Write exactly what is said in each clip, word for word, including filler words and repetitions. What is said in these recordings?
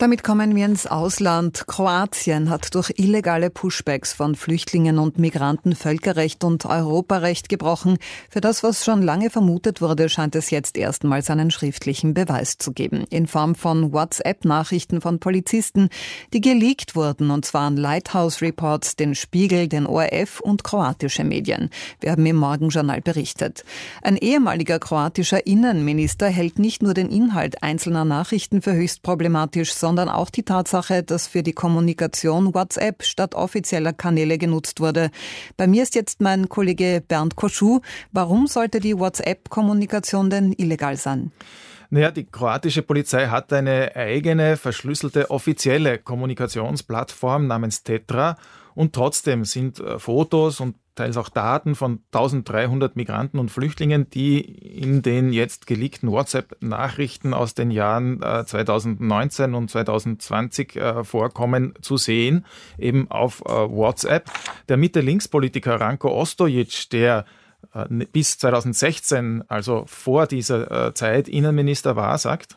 Damit kommen wir ins Ausland. Kroatien hat durch illegale Pushbacks von Flüchtlingen und Migranten Völkerrecht und Europarecht gebrochen. Für das, was schon lange vermutet wurde, scheint es jetzt erstmals einen schriftlichen Beweis zu geben. In Form von WhatsApp-Nachrichten von Polizisten, die geleakt wurden, und zwar an Lighthouse Reports, den Spiegel, den O R F und kroatische Medien. Wir haben im Morgenjournal berichtet. Ein ehemaliger kroatischer Innenminister hält nicht nur den Inhalt einzelner Nachrichten für höchst problematisch, sondern auch die Tatsache, dass für die Kommunikation WhatsApp statt offizieller Kanäle genutzt wurde. Bei mir ist jetzt mein Kollege Bernd Koschuh. Warum sollte die WhatsApp-Kommunikation denn illegal sein? Naja, die kroatische Polizei hat eine eigene, verschlüsselte, offizielle Kommunikationsplattform namens Tetra und trotzdem sind Fotos und teils auch Daten von dreizehnhundert Migranten und Flüchtlingen, die in den jetzt geleakten WhatsApp-Nachrichten aus den Jahren äh, zweitausendneunzehn und zweitausendzwanzig äh, vorkommen, zu sehen, eben auf äh, WhatsApp. Der Mitte-Links-Politiker Ranko Ostojic, der äh, bis zweitausendsechzehn, also vor dieser äh, Zeit, Innenminister war, sagt: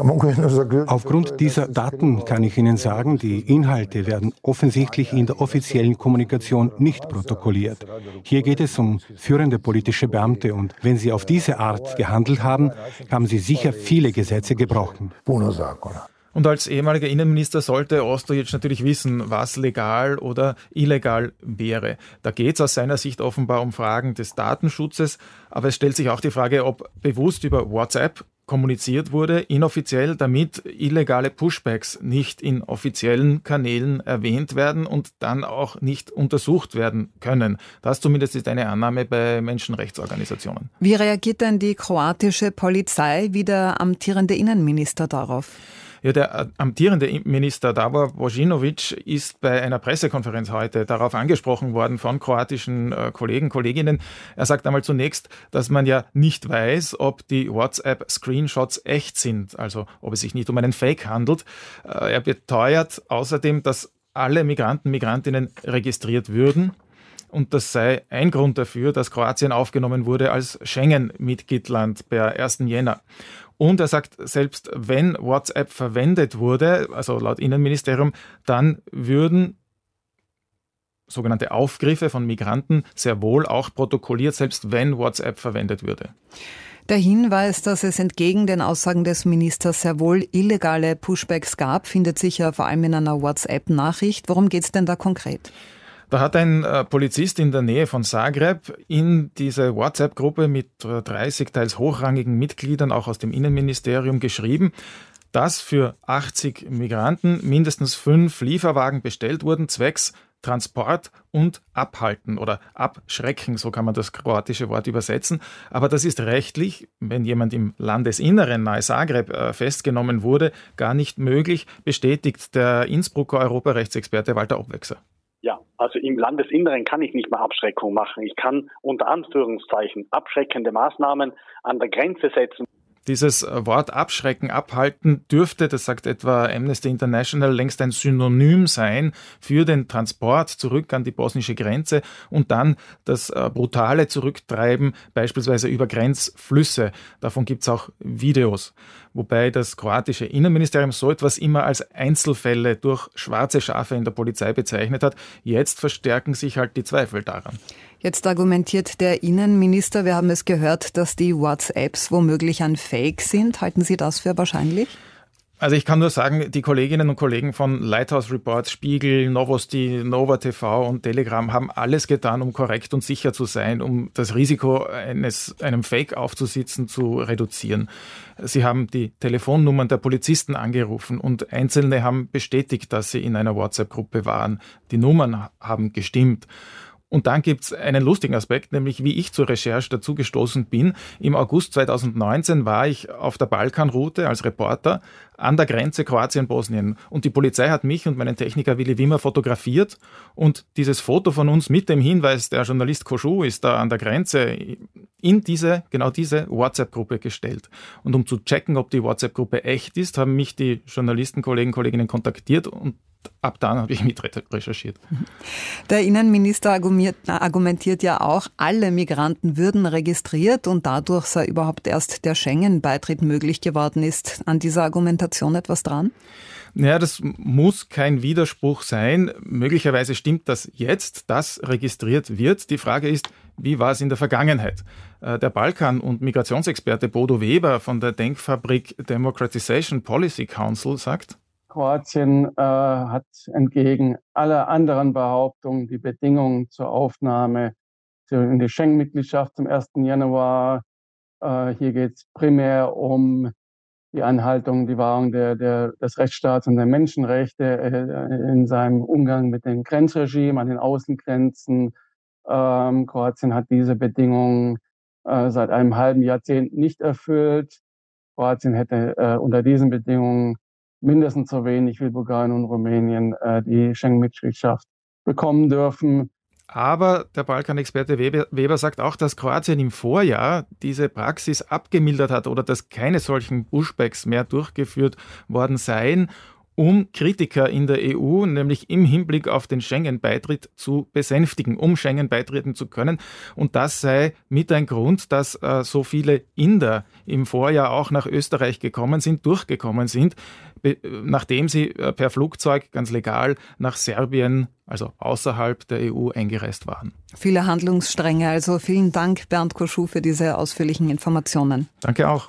Aufgrund dieser Daten kann ich Ihnen sagen, die Inhalte werden offensichtlich in der offiziellen Kommunikation nicht protokolliert. Hier geht es um führende politische Beamte und wenn sie auf diese Art gehandelt haben, haben sie sicher viele Gesetze gebrochen. Und als ehemaliger Innenminister sollte Ostojic natürlich wissen, was legal oder illegal wäre. Da geht es aus seiner Sicht offenbar um Fragen des Datenschutzes, aber es stellt sich auch die Frage, ob bewusst über WhatsApp kommuniziert wurde, inoffiziell, damit illegale Pushbacks nicht in offiziellen Kanälen erwähnt werden und dann auch nicht untersucht werden können. Das zumindest ist eine Annahme bei Menschenrechtsorganisationen. Wie reagiert denn die kroatische Polizei wie der amtierende Innenminister darauf? Ja, der amtierende Minister Davor Božinović ist bei einer Pressekonferenz heute darauf angesprochen worden von kroatischen äh, Kollegen, Kolleginnen. Er sagt einmal zunächst, dass man ja nicht weiß, ob die WhatsApp-Screenshots echt sind, also ob es sich nicht um einen Fake handelt. Äh, er beteuert außerdem, dass alle Migranten, Migrantinnen registriert würden. Und das sei ein Grund dafür, dass Kroatien aufgenommen wurde als Schengen-Mitgliedland per ersten Jänner. Und er sagt, selbst wenn WhatsApp verwendet wurde, also laut Innenministerium, dann würden sogenannte Aufgriffe von Migranten sehr wohl auch protokolliert, selbst wenn WhatsApp verwendet würde. Der Hinweis, dass es entgegen den Aussagen des Ministers sehr wohl illegale Pushbacks gab, findet sich ja vor allem in einer WhatsApp-Nachricht. Worum geht es denn da konkret? Da hat ein äh, Polizist in der Nähe von Zagreb in diese WhatsApp-Gruppe mit äh, dreißig teils hochrangigen Mitgliedern, auch aus dem Innenministerium, geschrieben, dass für achtzig Migranten mindestens fünf Lieferwagen bestellt wurden, zwecks Transport und Abhalten oder Abschrecken, so kann man das kroatische Wort übersetzen. Aber das ist rechtlich, wenn jemand im Landesinneren nahe Zagreb äh, festgenommen wurde, gar nicht möglich, bestätigt der Innsbrucker Europarechtsexperte Walter Obwechser. Ja, also im Landesinneren kann ich nicht mehr Abschreckung machen. Ich kann unter Anführungszeichen abschreckende Maßnahmen an der Grenze setzen. Dieses Wort abschrecken, abhalten dürfte, das sagt etwa Amnesty International, längst ein Synonym sein für den Transport zurück an die bosnische Grenze und dann das brutale Zurücktreiben beispielsweise über Grenzflüsse. Davon gibt es auch Videos. Wobei das kroatische Innenministerium so etwas immer als Einzelfälle durch schwarze Schafe in der Polizei bezeichnet hat. Jetzt verstärken sich halt die Zweifel daran. Jetzt argumentiert der Innenminister, wir haben es gehört, dass die WhatsApps womöglich ein Fake sind. Halten Sie das für wahrscheinlich? Also ich kann nur sagen, die Kolleginnen und Kollegen von Lighthouse Reports, Spiegel, Novosti, Nova T V und Telegram haben alles getan, um korrekt und sicher zu sein, um das Risiko eines einem Fake aufzusitzen zu reduzieren. Sie haben die Telefonnummern der Polizisten angerufen und Einzelne haben bestätigt, dass sie in einer WhatsApp-Gruppe waren. Die Nummern haben gestimmt. Und dann gibt's einen lustigen Aspekt, nämlich wie ich zur Recherche dazu gestoßen bin. Im August zweitausendneunzehn war ich auf der Balkanroute als Reporter an der Grenze Kroatien-Bosnien. Und die Polizei hat mich und meinen Techniker Willi Wimmer fotografiert. Und dieses Foto von uns mit dem Hinweis, der Journalist Koschuh ist da an der Grenze, in diese, genau diese WhatsApp-Gruppe gestellt. Und um zu checken, ob die WhatsApp-Gruppe echt ist, haben mich die Journalisten, Kollegen, Kolleginnen kontaktiert und ab dann habe ich mit recherchiert. Der Innenminister argumentiert ja auch, alle Migranten würden registriert und dadurch sei überhaupt erst der Schengen-Beitritt möglich geworden. Ist an dieser Argumentation etwas dran? Ja, das muss kein Widerspruch sein. Möglicherweise stimmt das jetzt, dass registriert wird. Die Frage ist, wie war es in der Vergangenheit? Der Balkan- und Migrationsexperte Bodo Weber von der Denkfabrik Democratization Policy Council sagt: Kroatien äh, hat entgegen aller anderen Behauptungen die Bedingungen zur Aufnahme in die Schengen-Mitgliedschaft zum ersten Januar. Äh, hier geht es primär um die Anhaltung, die Wahrung der, der, des Rechtsstaats und der Menschenrechte äh, in seinem Umgang mit dem Grenzregime an den Außengrenzen. Ähm, Kroatien hat diese Bedingungen äh, seit einem halben Jahrzehnt nicht erfüllt. Kroatien hätte äh, unter diesen Bedingungen mindestens so wenig wie Bulgarien und Rumänien äh, die Schengen-Mitgliedschaft bekommen dürfen. Aber der Balkan-Experte Weber, Weber sagt auch, dass Kroatien im Vorjahr diese Praxis abgemildert hat oder dass keine solchen Pushbacks mehr durchgeführt worden seien, um Kritiker in der E U, nämlich im Hinblick auf den Schengen-Beitritt zu besänftigen, um Schengen beitreten zu können. Und das sei mit ein Grund, dass äh, so viele Inder im Vorjahr auch nach Österreich gekommen sind, durchgekommen sind, be- nachdem sie äh, per Flugzeug ganz legal nach Serbien, also außerhalb der E U, eingereist waren. Viele Handlungsstränge, also vielen Dank, Bernd Koschut, für diese ausführlichen Informationen. Danke auch.